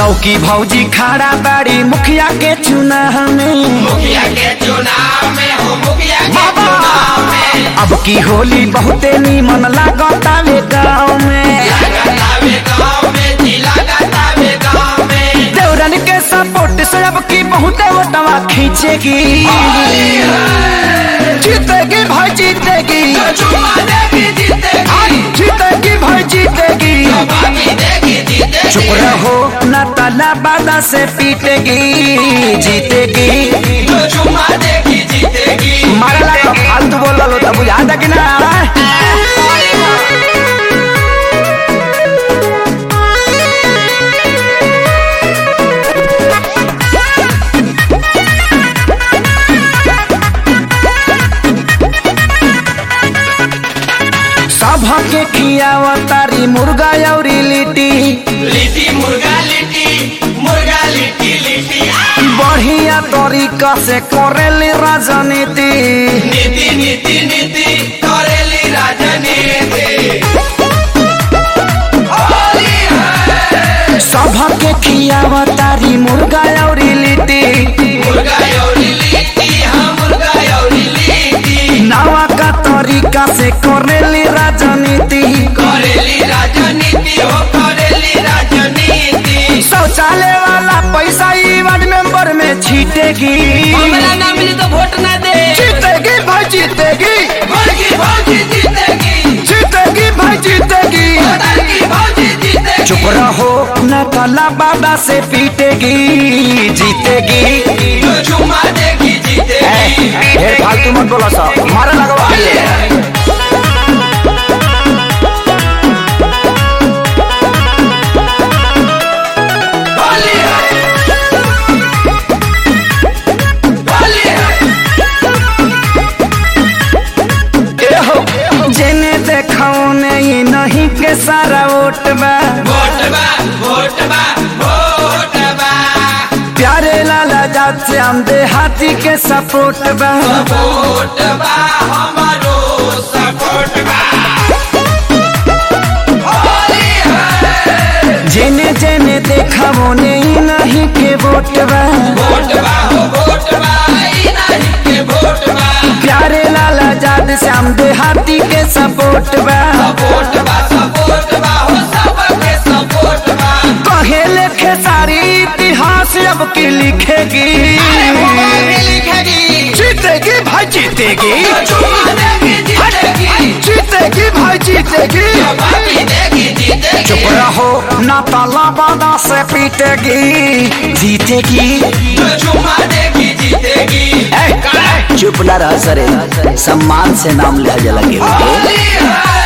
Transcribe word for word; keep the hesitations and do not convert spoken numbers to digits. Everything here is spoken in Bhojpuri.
नौकी भौजी खड़ा बाड़ी मुखिया के चुनाव में, मुखिया के चुनाव में हो, मुखिया के चुनाव में। अब की होली बहुते नीमन लागतावे गाँव में, लागतावे गाँव में जी, लागतावे गाँव में। देवरन के सपोर्ट से अब की बहुते वोटवा खींचेगी, जीतेगी भाई जीतेगी, चुमा देगी जीतेगी, जीतेगी भाई जीतेगी। बाकी देगी जीतेगी। चुप रहो न ताला बादा से पीटेगी, जीतेगी। चुमा देगी जीतेगी। मारला का फालतू बोल लो तो बुझा दे कि ना। सब के खियावा तारी मुर्गा औरी लिट्टी, लिट्टी मुर्गा लिट्टी, मुर्गा लिट्टी लिट्टी। बढ़िया तरीका से करेली राजनीति, नीति नीति नीति करेली राजनीति। होली है। सब के खियावा तारी मुर्गा औरी लिट्टी, मुर्गा औरी लिट्टी, हाँ मुर्गा औरी लिट्टी। नवा का तरीका से करेली राजनीति, करेली राजनीति हो, करेली राजनीति। शौचालय वाला पैसा ई वार्ड मेंबर में छीटेगी, हमरा ना मिली तो वोट ना दे। जीतेगी भाई जीतेगी, भौजी भौजी जीतेगी, जीतेगी भाई जीतेगी। भौजी भौजी जीतेगी। चुप रहो न ताला बाबा से पीटेगी, जीतेगी। चुमा देगी जीतेगी। ढेर फालतू मत बोला सब, मारा लगवा ले। होली है। होली है। जेने देखाओ नहीं नहीं के सारा वोट बा, वोट बा, वोट बा, वोट बा। प्यारे लाला जात से हम देहाती के सपोर्ट बा, वोट बा, हमारो सपोर्ट बा। होली है। जेने जेने देखाओ नहीं नहीं के वोट बा, वोट बा हो, वोट बा, ई नहीं के वोट बा। प्यारे लाला जात से हम देहाती के सपोर्ट बा, सपोर्ट बा, सपोर्ट बा हो, सबके सपोर्ट बा। कहे लिखे सारी इतिहास अब की लिखेगी, लिखेगी। जीतेगी भाई जीतेगी, चुमा देगी जीतेगी, जीतेगी भाई जीतेगी। बाकी देगी जीतेगी। चुप रहो न ताला बादा से पीटेगी, जीतेगी। चुमा देगी जीतेगी। चुप न रह सरे, सम्मान से नाम लिया जला के। होली है।